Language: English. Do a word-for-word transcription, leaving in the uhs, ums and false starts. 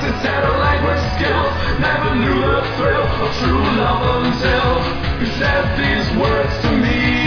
his shadow language skill. Never knew the thrill of true love until he said these words to me.